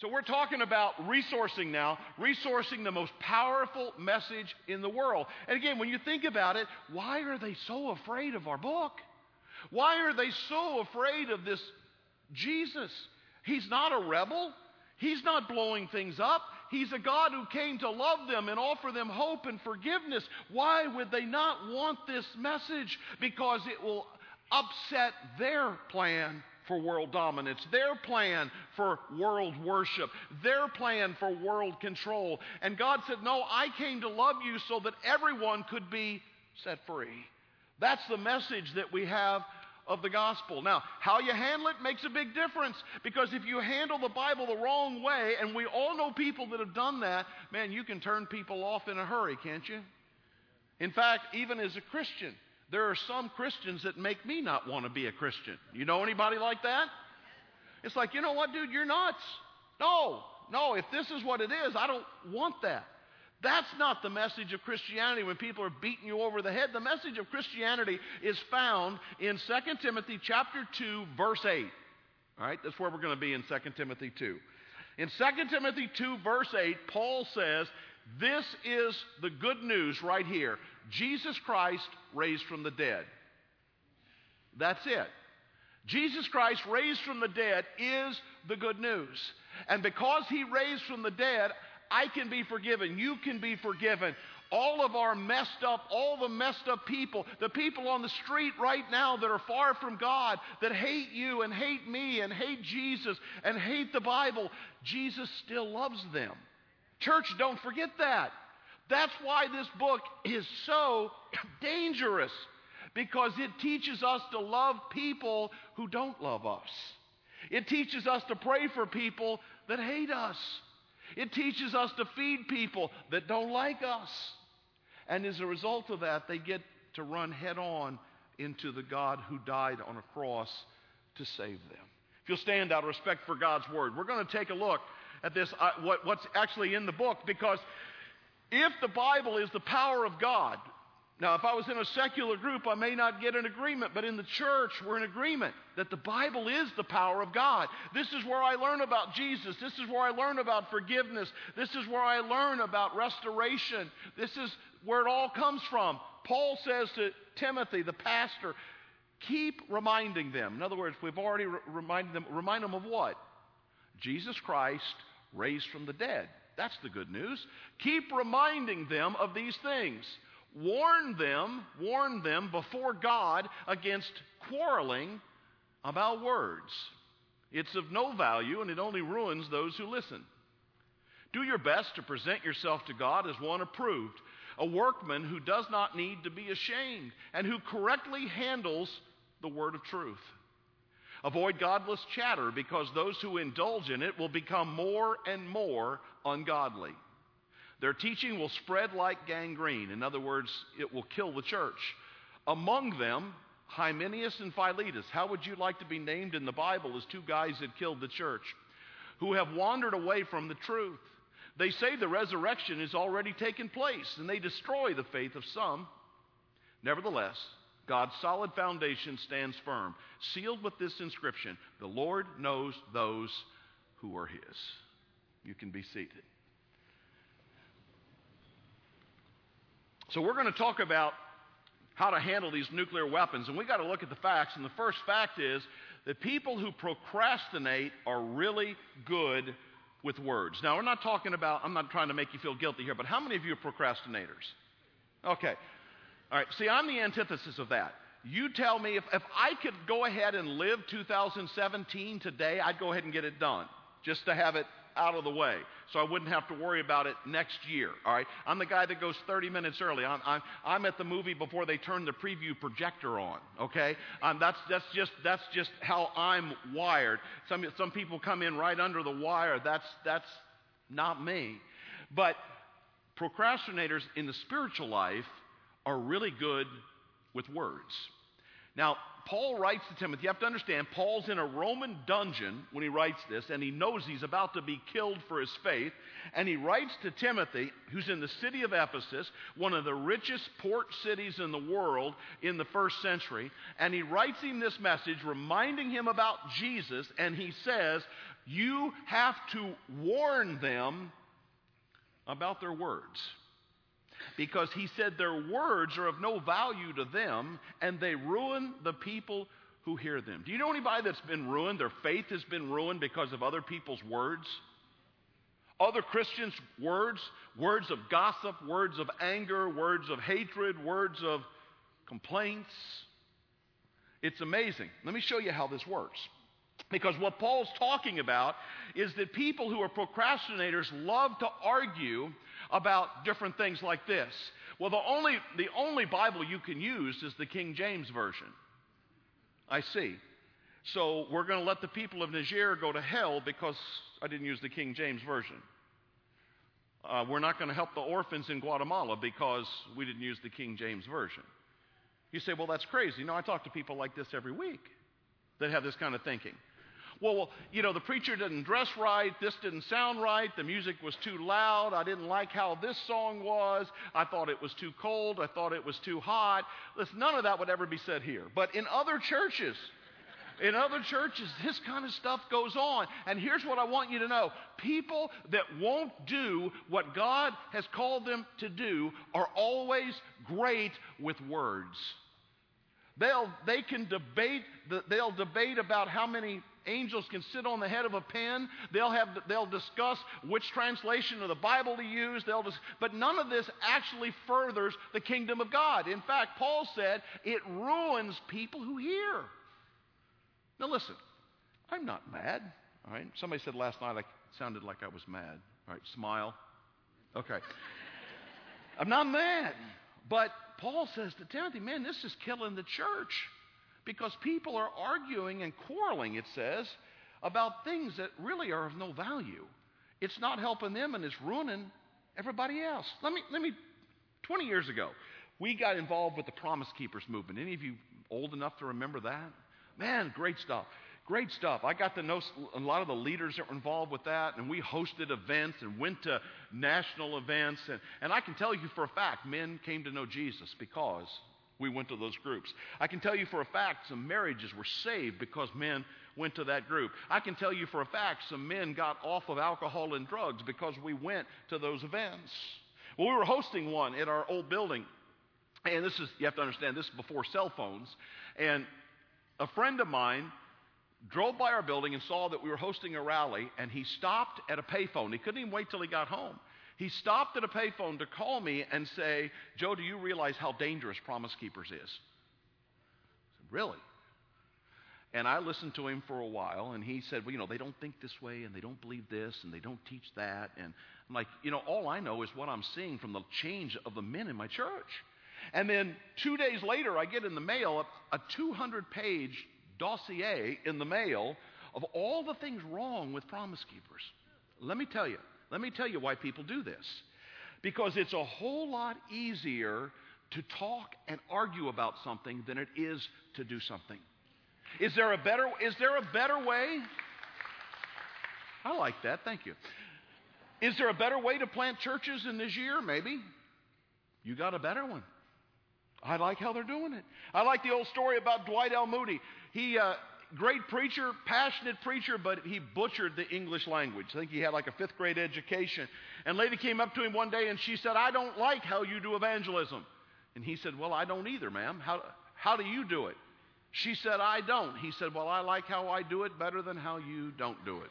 So we're talking about resourcing now, resourcing the most powerful message in the world. And again, when you think about it, why are they so afraid of our book? Why are they so afraid of this Jesus? He's not a rebel. He's not blowing things up. He's a God who came to love them and offer them hope and forgiveness. Why would they not want this message? Because it will upset their plan for world dominance, their plan for world worship, their plan for world control. And God said, no, I came to love you so that everyone could be set free. That's the message that we have of the gospel. Now, how you handle it makes a big difference, because if you handle the Bible the wrong way, and we all know people that have done that, man, you can turn people off in a hurry, can't you? In fact, even as a Christian, there are some Christians that make me not want to be a Christian. You know anybody like that? It's like, you know what, dude, you're nuts. No, if this is what it is, I don't want that. That's not the message of Christianity when people are beating you over the head. The message of Christianity is found in 2 Timothy chapter 2, verse 8. All right, that's where we're going to be in 2 Timothy 2. In 2 Timothy 2, verse 8, Paul says, this is the good news right here. Jesus Christ raised from the dead. That's it. Jesus Christ raised from the dead is the good news. And because he raised from the dead, I can be forgiven. You can be forgiven. All of our messed up, all the messed up people, the people on the street right now that are far from God, that hate you and hate me and hate Jesus and hate the Bible, Jesus still loves them. Church, don't forget that. That's why this book is so dangerous, because it teaches us to love people who don't love us. It teaches us to pray for people that hate us. It teaches us to feed people that don't like us. And as a result of that, they get to run head on into the God who died on a cross to save them. If you'll stand out of respect for God's word, we're going to take a look at this, what's actually in the book, because if the Bible is the power of God, now if I was in a secular group, I may not get an agreement, but in the church, we're in agreement that the Bible is the power of God. This is where I learn about Jesus. This is where I learn about forgiveness. This is where I learn about restoration. This is where it all comes from. Paul says to Timothy, the pastor, keep reminding them. In other words, we've already reminded them. Remind them of what? Jesus Christ raised from the dead. That's the good news. Keep reminding them of these things. Warn them before God against quarreling about words. It's of no value, and it only ruins those who listen. Do your best to present yourself to God as one approved, a workman who does not need to be ashamed, and who correctly handles the word of truth. Avoid godless chatter, because those who indulge in it will become more and more ungodly. Their teaching will spread like gangrene. In other words, it will kill the church. Among them, Hymenaeus and Philetus. How would you like to be named in the Bible as two guys that killed the church, who have wandered away from the truth? They say the resurrection has already taken place, and they destroy the faith of some. Nevertheless, God's solid foundation stands firm, sealed with this inscription: the Lord knows those who are his. You can be seated. So we're going to talk about how to handle these nuclear weapons, and we got to look at the facts. And the first fact is that people who procrastinate are really good with words. Now, we're not talking about, I'm not trying to make you feel guilty here, but how many of you are procrastinators? Okay. All right. See, I'm the antithesis of that. You tell me, if I could go ahead and live 2017 today, I'd go ahead and get it done, just to have it out of the way, so I wouldn't have to worry about it next year. All right, I'm the guy that goes 30 minutes early. I'm at the movie before they turn the preview projector on. Okay, that's just how I'm wired. Some people come in right under the wire. That's not me. But procrastinators in the spiritual life are really good with words. Now, Paul writes to Timothy. You have to understand, Paul's in a Roman dungeon when he writes this, and he knows he's about to be killed for his faith. And he writes to Timothy, who's in the city of Ephesus, one of the richest port cities in the world in the first century. And he writes him this message, reminding him about Jesus, and he says, You have to warn them about their words. Because he said their words are of no value to them, and they ruin the people who hear them. Do you know anybody that's been ruined? Their faith has been ruined because of other people's words? Other Christians' words, words of gossip, words of anger, words of hatred, words of complaints. It's amazing. Let me show you how this works. Because what Paul's talking about is that people who are procrastinators love to argue about different things like this. Well, the only Bible you can use is the King James Version. I see. So we're going to let the people of Niger go to hell because I didn't use the King James Version. We're not going to help the orphans in Guatemala because we didn't use the King James Version. You say, well, that's crazy. No, I talk to people like this every week that have this kind of thinking. Well, the preacher didn't dress right. This didn't sound right. The music was too loud. I didn't like how this song was. I thought it was too cold. I thought it was too hot. Listen, none of that would ever be said here. But in other churches, this kind of stuff goes on. And here's what I want you to know. People that won't do what God has called them to do are always great with words. They'll debate about how many angels can sit on the head of a pen. They'll discuss which translation of the Bible to use. But none of this actually furthers the kingdom of God. In fact, Paul said it ruins people who hear. Now listen, I'm not mad. All right. Somebody said last night I sounded like I was mad. All right, smile. Okay. I'm not mad. But Paul says to Timothy, man, this is killing the church. Because people are arguing and quarreling, it says, about things that really are of no value. It's not helping them and it's ruining everybody else. Let me 20 years ago, we got involved with the Promise Keepers movement. Any of you old enough to remember that? Man, great stuff. Great stuff. I got to know a lot of the leaders that were involved with that, and we hosted events and went to national events. And I can tell you for a fact, men came to know Jesus because we went to those groups. I can tell you for a fact some marriages were saved because men went to that group. I can tell you for a fact some men got off of alcohol and drugs because we went to those events. Well, we were hosting one at our old building. And you have to understand, this is before cell phones. And a friend of mine drove by our building and saw that we were hosting a rally, and he stopped at a payphone. He couldn't even wait till he got home. He stopped at a payphone to call me and say, Joe, do you realize how dangerous Promise Keepers is? I said, really? And I listened to him for a while, and he said, well, they don't think this way, and they don't believe this, and they don't teach that. And I'm like, all I know is what I'm seeing from the change of the men in my church. And then 2 days later, I get in the mail a 200-page dossier in the mail of all the things wrong with Promise Keepers. Let me tell you why people do this. Because it's a whole lot easier to talk and argue about something than it is to do something. Is there a better way? I like that. Thank you. Is there a better way to plant churches in this year? Maybe. You got a better one. I like how they're doing it. I like the old story about Dwight L. Moody. He, great preacher, passionate preacher, but he butchered the English language. I think he had like a 5th grade education. And a lady came up to him one day and she said, I don't like how you do evangelism. And he said, well, I don't either, ma'am. How do you do it? She said, I don't. He said, well, I like how I do it better than how you don't do it.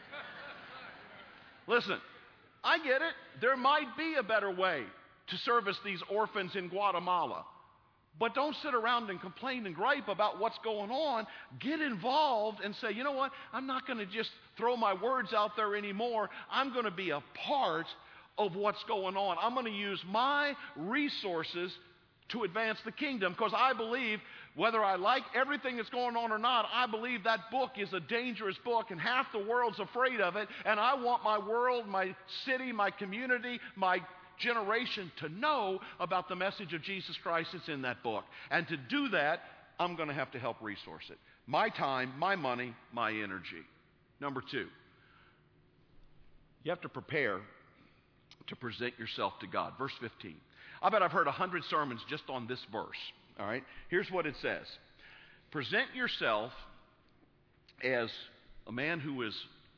Listen, I get it. There might be a better way to service these orphans in Guatemala. But don't sit around and complain and gripe about what's going on. Get involved and say, you know what? I'm not going to just throw my words out there anymore. I'm going to be a part of what's going on. I'm going to use my resources to advance the kingdom because I believe, whether I like everything that's going on or not, I believe that book is a dangerous book and half the world's afraid of it. And I want my world, my city, my community, my generation to know about the message of Jesus Christ that's in that book. And to do that, I'm going to have to help resource it. My time, my money, my energy. Number 2, you have to prepare to present yourself to God. Verse 15. I bet I've heard 100 sermons just on this verse. All right? Here's what it says. Present yourself as a man who is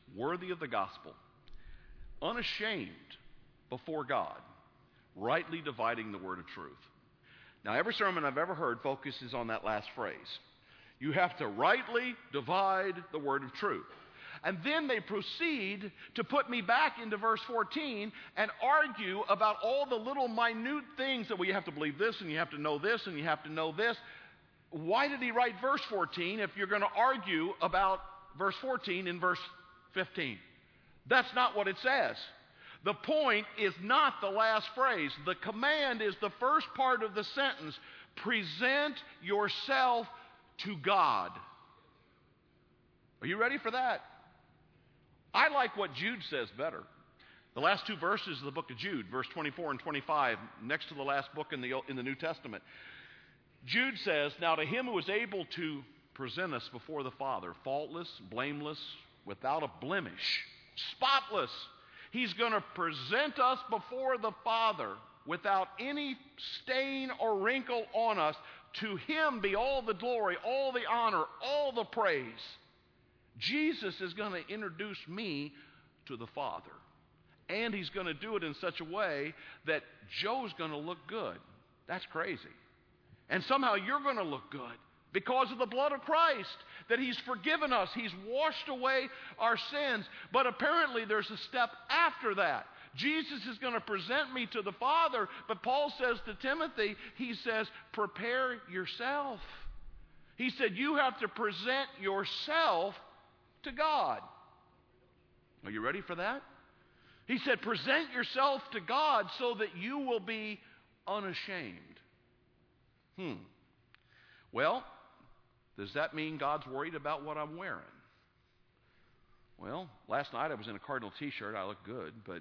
worthy of the gospel, unashamed before God, rightly dividing the word of truth. Now, every sermon I've ever heard focuses on that last phrase. You have to rightly divide the word of truth. And then they proceed to put me back into verse 14 and argue about all the little minute things that we have to believe this, and you have to know this, and you have to know this. Why did he write verse 14 if you're going to argue about verse 14 in verse 15? That's not what it says. The point is not the last phrase. The command is the first part of the sentence. Present yourself to God. Are you ready for that? I like what Jude says better. The last two verses of the book of Jude, verse 24 and 25, next to the last book in the New Testament. Jude says, now to him who is able to present us before the Father, faultless, blameless, without a blemish, spotless. He's going to present us before the Father without any stain or wrinkle on us. To him be all the glory, all the honor, all the praise. Jesus is going to introduce me to the Father. And he's going to do it in such a way that Joe's going to look good. That's crazy. And somehow you're going to look good because of the blood of Christ, that he's forgiven us. He's washed away our sins. But apparently there's a step after that. Jesus is going to present me to the Father, but Paul says to Timothy, he says, prepare yourself. He said, you have to present yourself to God. Are you ready for that? He said, present yourself to God so that you will be unashamed. Well, does that mean God's worried about what I'm wearing? Well, last night I was in a Cardinal t-shirt. I look good, but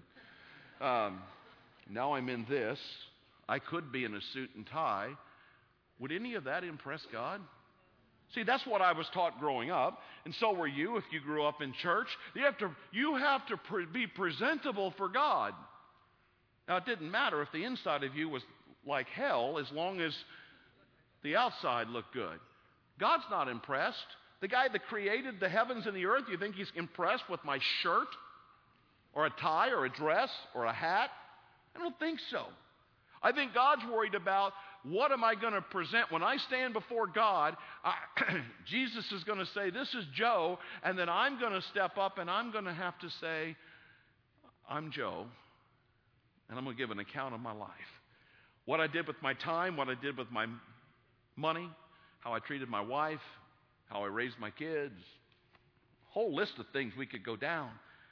now I'm in this. I could be in a suit and tie. Would any of that impress God? See, that's what I was taught growing up, and so were you if you grew up in church. You have to be presentable for God. Now, it didn't matter if the inside of you was like hell as long as the outside looked good. God's not impressed. The guy that created the heavens and the earth, you think he's impressed with my shirt or a tie or a dress or a hat? I don't think so. I think God's worried about what am I going to present when I stand before God. Jesus is going to say, this is Joe, and then I'm going to step up and I'm going to have to say, I'm Joe, and I'm going to give an account of my life. What I did with my time, what I did with my money, how I treated my wife, how I raised my kids, a whole list of things we could go down.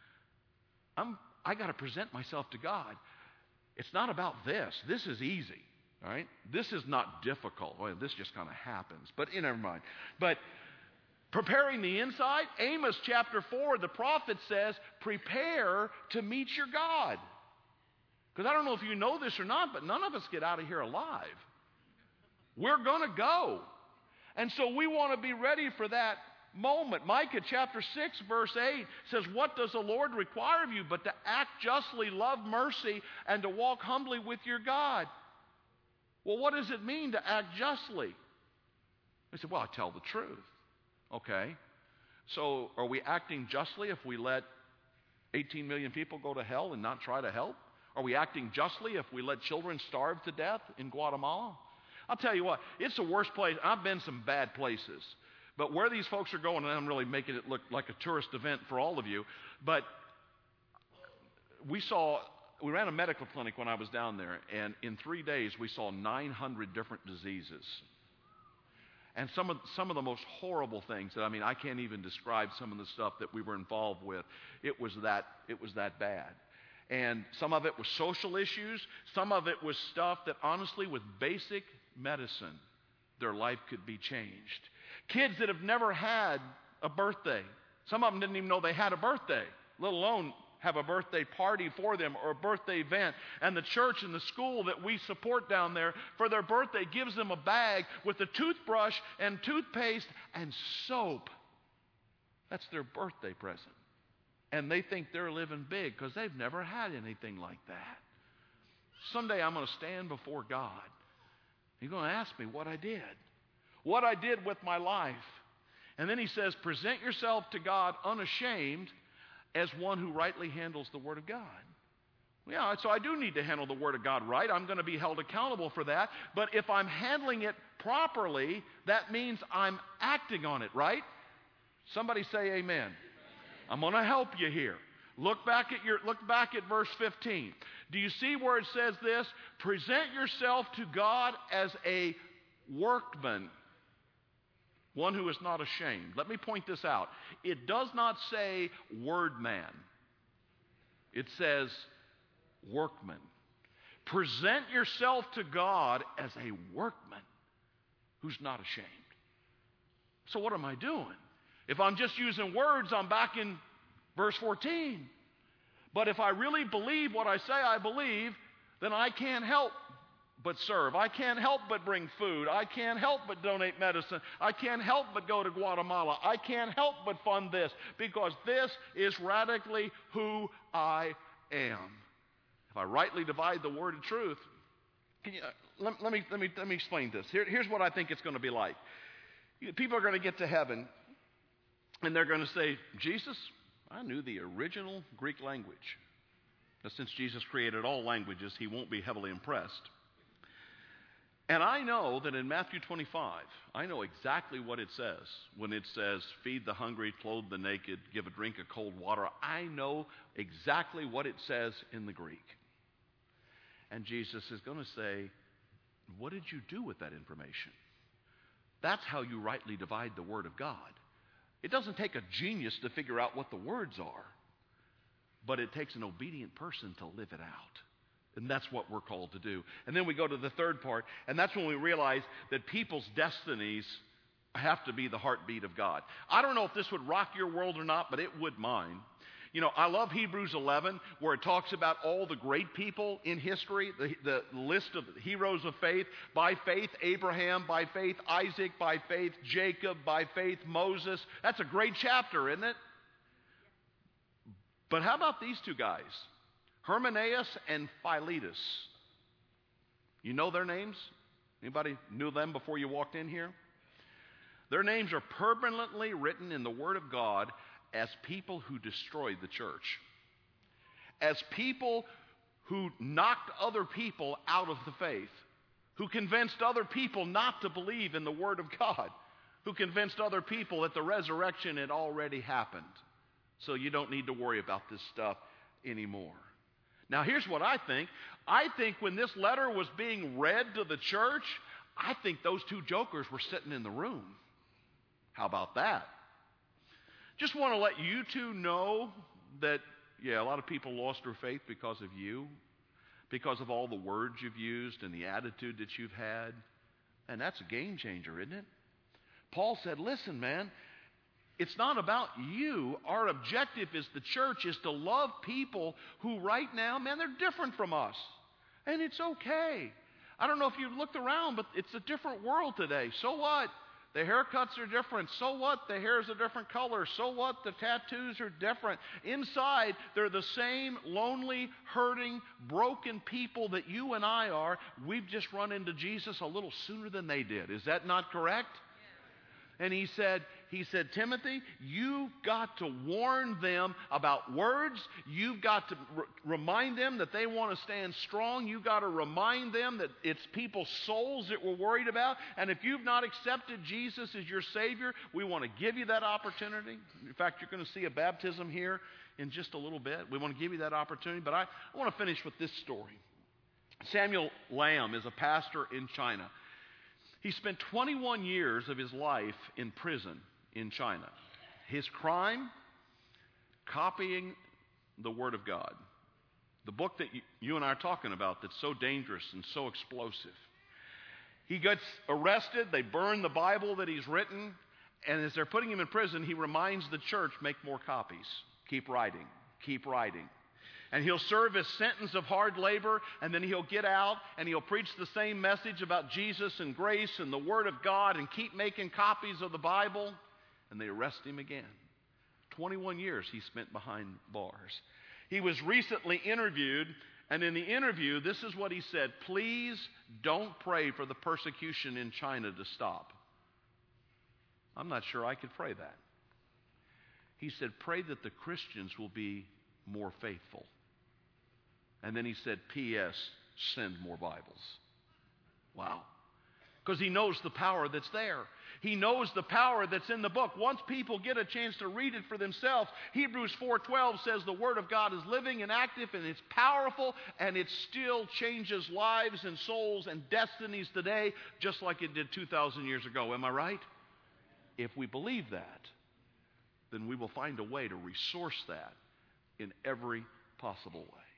I got to present myself to God. It's not about this. This is easy, all right? This is not difficult. Well, this just kind of happens, but never mind. But preparing the inside, Amos chapter 4, the prophet says, prepare to meet your God. Because I don't know if you know this or not, but none of us get out of here alive. We're going to go. And so we want to be ready for that moment. Micah chapter 6 verse 8 says, what does the Lord require of you but to act justly, love mercy, and to walk humbly with your God? Well, what does it mean to act justly? I said, well, I tell the truth. Okay. So are we acting justly if we let 18 million people go to hell and not try to help? Are we acting justly if we let children starve to death in Guatemala? I'll tell you what, it's the worst place. I've been some bad places. But where these folks are going, and I'm really making it look like a tourist event for all of you, but we ran a medical clinic when I was down there, and in 3 days we saw 900 different diseases. And some of the most horrible things that, I can't even describe some of the stuff that we were involved with. It was that bad. And some of it was social issues. Some of it was stuff that honestly, with basic medicine, their life could be changed. Kids that have never had a birthday. Some of them didn't even know they had a birthday, let alone have a birthday party for them or a birthday event. And the church and the school that we support down there for their birthday gives them a bag with a toothbrush and toothpaste and soap. That's their birthday present. And they think they're living big because they've never had anything like that. Someday I'm going to stand before God. He's going to ask me what I did with my life. And then he says, present yourself to God unashamed as one who rightly handles the Word of God. Yeah, so I do need to handle the Word of God right. I'm going to be held accountable for that. But if I'm handling it properly, that means I'm acting on it, right? Somebody say amen. I'm going to help you here. Look back at verse 15. Do you see where it says this? Present yourself to God as a workman, one who is not ashamed. Let me point this out. It does not say word man. It says workman. Present yourself to God as a workman who's not ashamed. So what am I doing? If I'm just using words, I'm back in verse 14. But if I really believe what I say I believe, then I can't help but serve. I can't help but bring food. I can't help but donate medicine. I can't help but go to Guatemala. I can't help but fund this, because this is radically who I am. If I rightly divide the word of truth, let me explain this. Here's what I think it's going to be like. People are going to get to heaven, and they're going to say, Jesus, I knew the original Greek language. Now, since Jesus created all languages, he won't be heavily impressed. And I know that in Matthew 25, I know exactly what it says when it says, feed the hungry, clothe the naked, give a drink of cold water. I know exactly what it says in the Greek. And Jesus is going to say, what did you do with that information? That's how you rightly divide the Word of God. It doesn't take a genius to figure out what the words are, but it takes an obedient person to live it out. And that's what we're called to do. And then we go to the third part, and that's when we realize that people's destinies have to be the heartbeat of God. I don't know if this would rock your world or not, but it would mine. You know, I love Hebrews 11, where it talks about all the great people in history, the list of heroes of faith. By faith, Abraham. By faith, Isaac. By faith, Jacob. By faith, Moses. That's a great chapter, isn't it? But how about these two guys? Hymenaeus and Philetus. You know their names? Anybody knew them before you walked in here? Their names are permanently written in the Word of God as people who destroyed the church, as people who knocked other people out of the faith, who convinced other people not to believe in the Word of God, who convinced other people that the resurrection had already happened, so you don't need to worry about this stuff anymore. Now, here's what I think. I think when this letter was being read to the church, I think those two jokers were sitting in the room. How about that? Just want to let you two know that, yeah, a lot of people lost their faith because of you, because of all the words you've used and the attitude that you've had. And that's a game changer, isn't it? Paul said, listen, man, it's not about you. Our objective as the church is to love people who right now, man, they're different from us. And it's okay. I don't know if you've looked around, but it's a different world today. So what? The haircuts are different. So what? The hair is a different color. So what? The tattoos are different. Inside, they're the same lonely, hurting, broken people that you and I are. We've just run into Jesus a little sooner than they did. Is that not correct? And he said, Timothy, you've got to warn them about words. You've got to remind them that they want to stand strong. You've got to remind them that it's people's souls that we're worried about. And if you've not accepted Jesus as your Savior, we want to give you that opportunity. In fact, you're going to see a baptism here in just a little bit. We want to give you that opportunity. But I want to finish with this story. Samuel Lamb is a pastor in China. He spent 21 years of his life in prison in China. His crime? Copying the Word of God. The book that you and I are talking about that's so dangerous and so explosive. He gets arrested. They burn the Bible that he's written. And as they're putting him in prison, he reminds the church, make more copies. Keep writing. Keep writing. And he'll serve his sentence of hard labor, and then he'll get out, and he'll preach the same message about Jesus and grace and the Word of God, and keep making copies of the Bible, and they arrest him again. 21 years he spent behind bars. He was recently interviewed, and in the interview, this is what he said: please don't pray for the persecution in China to stop. I'm not sure I could pray that. He said, pray that the Christians will be more faithful. And then he said, P.S., send more Bibles. Wow. Because he knows the power that's there. He knows the power that's in the book. Once people get a chance to read it for themselves, Hebrews 4:12 says the Word of God is living and active and it's powerful and it still changes lives and souls and destinies today just like it did 2,000 years ago. Am I right? If we believe that, then we will find a way to resource that in every possible way.